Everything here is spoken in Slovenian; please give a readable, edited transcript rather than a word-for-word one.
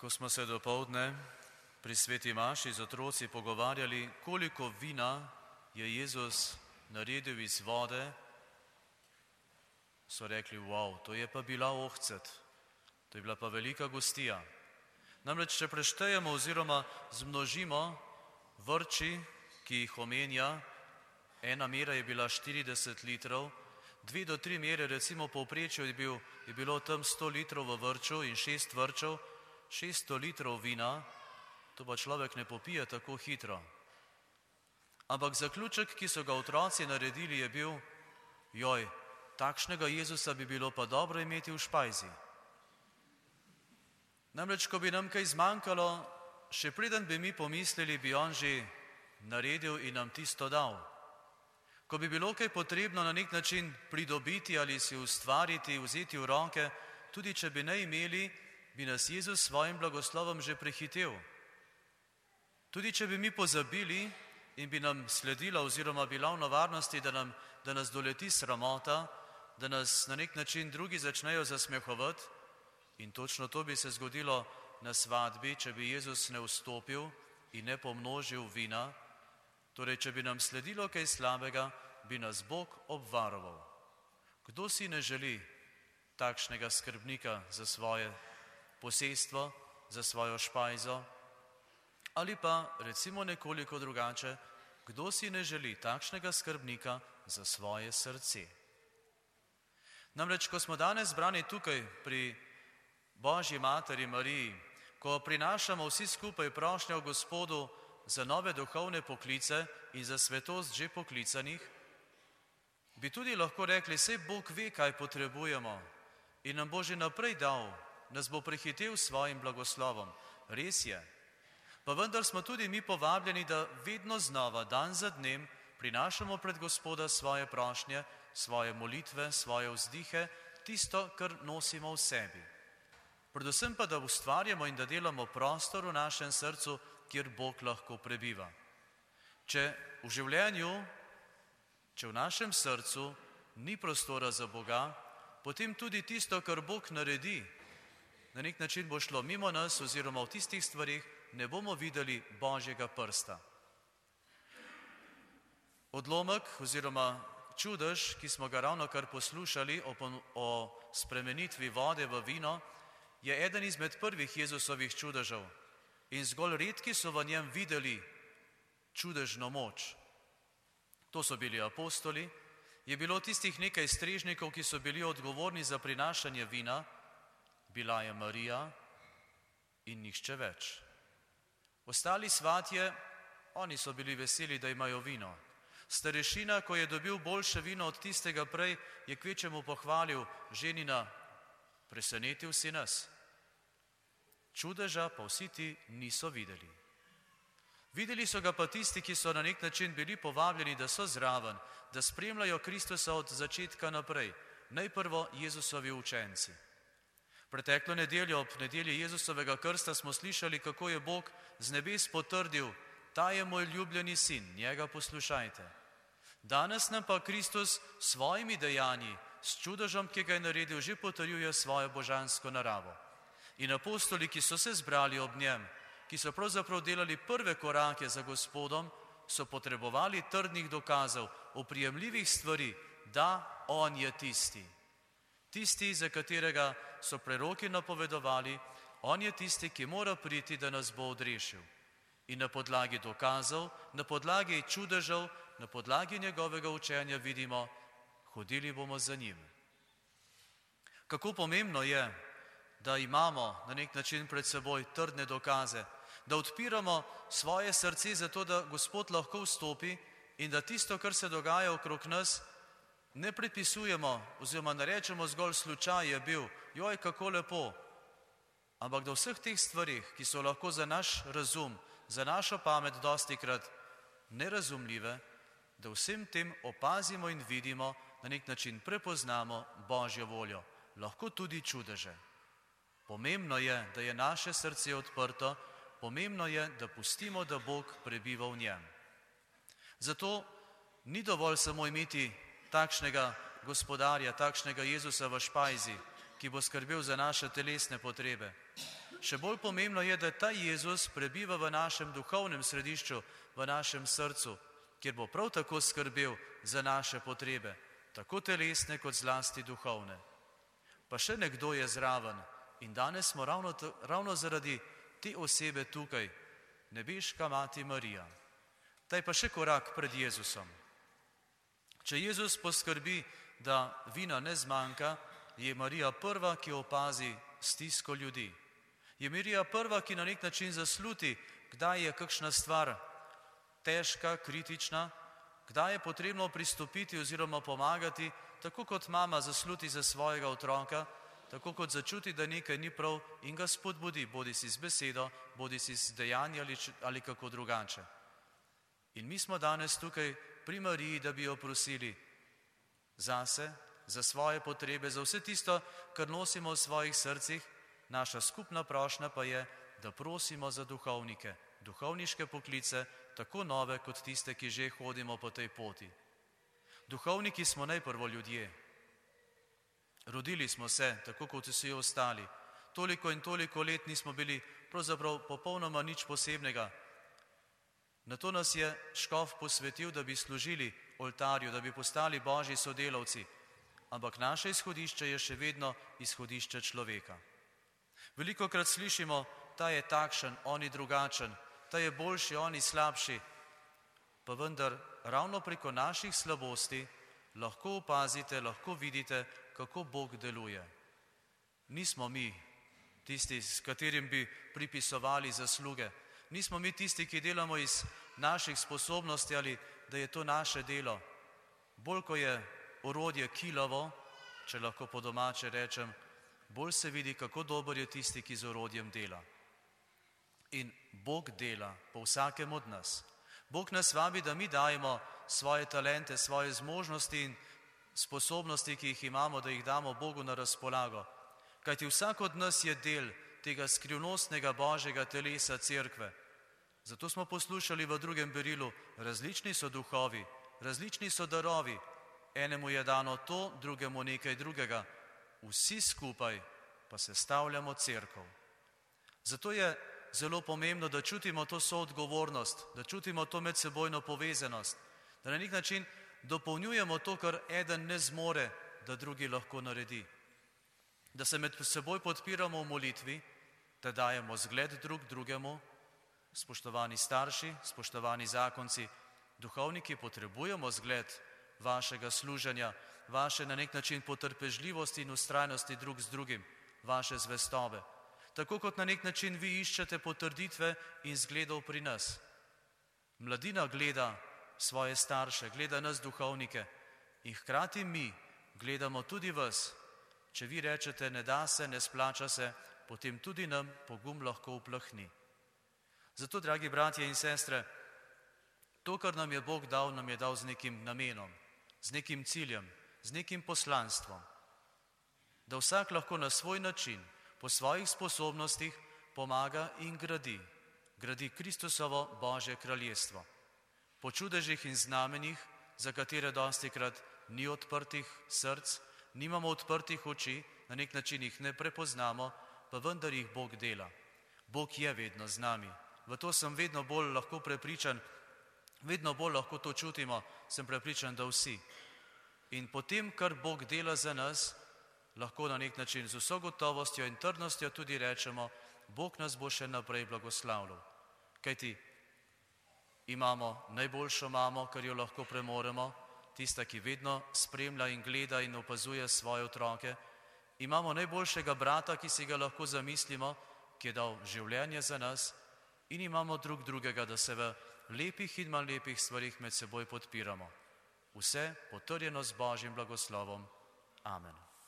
Ko smo se dopoldne pri sveti maši z otroci pogovarjali, koliko vina je Jezus naredil iz vode, so rekli, wow, to je pa bila ohcet, to je bila pa velika gostija. Namreč, če preštejemo oziroma zmnožimo vrči, ki jih omenja, ena mera je bila 40 litrov, 2 do 3 mere, recimo povprečju je bilo tam 100 litrov v vrču in 6 vrčev, 600 litrov vina, to pa človek ne popije tako hitro. Ampak zaključek, ki so ga otroci naredili, je bil, joj, takšnega Jezusa bi bilo pa dobro imeti v špajzi. Namreč, ko bi nam kaj zmanjkalo, še preden bi mi pomislili, bi on že naredil in nam tisto dal. Ko bi bilo kaj potrebno na nek način pridobiti ali si ustvariti, vzeti v roke, tudi če bi ne imeli, bi nas Jezus s svojim blagoslovom že prehitel. Tudi če bi mi pozabili in bi nam sledila oziroma bila v nevarnosti, da nas doleti sramota, da nas na nek način drugi začnejo zasmehovati, in točno to bi se zgodilo na svadbi, če bi Jezus ne vstopil in ne pomnožil vina. Torej, če bi nam sledilo kaj slabega, bi nas Bog obvaroval. Kdo si ne želi takšnega skrbnika za svoje posestvo, za svojo špajzo? Ali pa, recimo nekoliko drugače, kdo si ne želi takšnega skrbnika za svoje srce? Namreč, ko smo danes zbrani tukaj pri Božji materi Mariji, ko prinašamo vsi skupaj prošnjo Gospodu za nove duhovne poklice in za svetost že poklicanih, bi tudi lahko rekli, saj Bog ve, kaj potrebujemo in nam bo že naprej dal, nas bo prehitel s svojim blagoslovom. Res je. Pa vendar smo tudi mi povabljeni, da vedno znova, dan za dnem, prinašamo pred Gospoda svoje prošnje, svoje molitve, svoje vzdihe, tisto, kar nosimo v sebi. Predvsem pa, da ustvarjamo in da delamo prostor v našem srcu, kjer Bog lahko prebiva. Če v življenju, če v našem srcu ni prostora za Boga, potem tudi tisto, kar Bog naredi, na nek način bo šlo mimo nas oziroma v tistih stvarih ne bomo videli Božjega prsta. Odlomek oziroma čudež, ki smo ga ravnokar poslušali o spremenitvi vode v vino, je eden izmed prvih Jezusovih čudežev in zgolj redki so v njem videli čudežno moč. To so bili apostoli, je bilo tistih nekaj strežnikov, ki so bili odgovorni za prinašanje vina, bila je Marija in nihče več. Ostali svatje, oni so bili veseli, da imajo vino. Starešina, ko je dobil boljše vino od tistega prej, je kvečemu pohvalil, ženina, presenetil si nas. Čudeža pa vsi ti niso videli. Videli so ga pa tisti, ki so na nek način bili povabljeni, da so zraven, da spremljajo Kristusa od začetka naprej. Najprvo Jezusovi učenci. Preteklo nedeljo, ob nedelji Jezusovega krsta, smo slišali, kako je Bog z nebes potrdil, ta je moj ljubljeni sin, njega poslušajte. Danes nam pa Kristus s svojimi dejanji, s čudežem, ki ga je naredil, že potrjuje svojo božansko naravo. In apostoli, ki so se zbrali ob njem, ki so pravzaprav delali prve korake za Gospodom, so potrebovali trdnih dokazov, oprijemljivih stvari, da on je tisti. Tisti, za katerega so preroki napovedovali, on je tisti, ki mora priti, da nas bo odrešil. In na podlagi dokazov, na podlagi čudežev, na podlagi njegovega učenja vidimo, hodili bomo za njim. Kako pomembno je, da imamo na nek način pred seboj trdne dokaze, da odpiramo svoje srce zato, da Gospod lahko vstopi in da tisto, kar se dogaja okrog nas, ne pripisujemo oziroma ne rečemo zgolj slučaj je bil, joj, kako lepo, ampak da vseh teh stvarih, ki so lahko za naš razum, za našo pamet dostikrat nerazumljive, da vsem tem opazimo in vidimo, na nek način prepoznamo Božjo voljo, lahko tudi čudeže. Pomembno je, da je naše srce odprto, pomembno je, da pustimo, da Bog prebiva v njem. Zato ni dovolj samo imeti takšnega gospodarja, takšnega Jezusa v špajzi, ki bo skrbel za naše telesne potrebe. še bolj pomembno je, da ta Jezus prebiva v našem duhovnem središču, v našem srcu, kjer bo prav tako skrbel za naše potrebe, tako telesne kot zlasti duhovne. Pa še nekdo je zraven in danes smo ravno zaradi te osebe tukaj, nebeška mati Marija. Ta je pa še korak pred Jezusom. Če Jezus poskrbi, da vina ne zmanjka, je Marija prva, ki opazi stisko ljudi. Je Marija prva, ki na nek način zasluti, kdaj je kakšna stvar težka, kritična, kdaj je potrebno pristopiti oziroma pomagati, tako kot mama zasluti za svojega otroka, tako kot začuti, da nekaj ni prav in ga spodbudi, bodi si z besedo, bodi si z dejanji ali kako drugače. In mi smo danes tukaj pri Mariji, da bi jo prosili zase, za svoje potrebe, za vse tisto, kar nosimo v svojih srcih. Naša skupna prošnja pa je, da prosimo za duhovnike, duhovniške poklice, tako nove kot tiste, ki že hodimo po tej poti. Duhovniki smo najprvo ljudje. Rodili smo se, tako kot vsi ostali. Toliko in toliko let nismo bili pravzaprav popolnoma nič posebnega. Na to nas je škof posvetil, da bi služili oltarju, da bi postali božji sodelavci. Ampak naše izhodišče je še vedno izhodišče človeka. Velikokrat slišimo, ta je takšen, oni drugačen, ta je boljši, oni slabši. Pa vendar ravno preko naših slabosti lahko opazite, lahko vidite, kako Bog deluje. Nismo mi tisti, s katerim bi pripisovali zasluge. Nismo mi tisti, ki delamo iz naših sposobnosti ali da je to naše delo. Bolj ko je orodje kilavo, če lahko po domače rečem, bolj se vidi, kako dober je tisti, ki z orodjem dela. In Bog dela po vsakem od nas. Bog nas vabi, da mi dajemo svoje talente, svoje zmožnosti in sposobnosti, ki jih imamo, da jih damo Bogu na razpolago. Kajti vsak od nas je del tega skrivnostnega Božjega telesa cerkve. Zato smo poslušali v drugem berilu, različni so duhovi, različni so darovi. Enemu je dano to, drugemu nekaj drugega. Vsi skupaj pa sestavljamo cerkev. Zato je zelo pomembno, da čutimo to soodgovornost, da čutimo to medsebojno povezanost, da na nek način dopolnjujemo to, kar eden ne zmore, da drugi lahko naredi. Da se med seboj podpiramo v molitvi, da dajemo zgled drug drugemu. Spoštovani starši, spoštovani zakonci, duhovniki, potrebujemo zgled vašega služenja, vaše na nek način potrpežljivosti in vztrajnosti drug z drugim, vaše zvestobe. Tako kot na nek način vi iščete potrditve in zgledov pri nas. Mladina gleda svoje starše, gleda nas duhovnike in hkrati mi gledamo tudi vas. Če vi rečete, ne da se, ne splača se, potem tudi nam pogum lahko uplahni. Zato, dragi bratje in sestre, to, kar nam je Bog dal, nam je dal z nekim namenom, z nekim ciljem, z nekim poslanstvom. Da vsak lahko na svoj način, po svojih sposobnostih pomaga in gradi Kristusovo Božje kraljestvo. Po čudežih in znamenjih, za katere dostikrat ni odprtih src, nimamo odprtih oči, na nek način jih ne prepoznamo, pa vendar jih Bog dela. Bog je vedno z nami. V to sem vedno bolj lahko prepričan, vedno bolj lahko to čutimo, sem prepričan, da vsi. In potem, kar Bog dela za nas, lahko na nek način z vso gotovostjo in trdnostjo tudi rečemo, Bog nas bo še naprej blagoslavljal. Kajti imamo najboljšo mamo, kar jo lahko premoremo, tista, ki vedno spremlja in gleda in opazuje svoje otroke. Imamo najboljšega brata, ki si ga lahko zamislimo, ki je dal življenje za nas, in imamo drug drugega, da se v lepih in manj lepih stvarih med seboj podpiramo. Vse potrjeno z Božjim blagoslovom. Amen.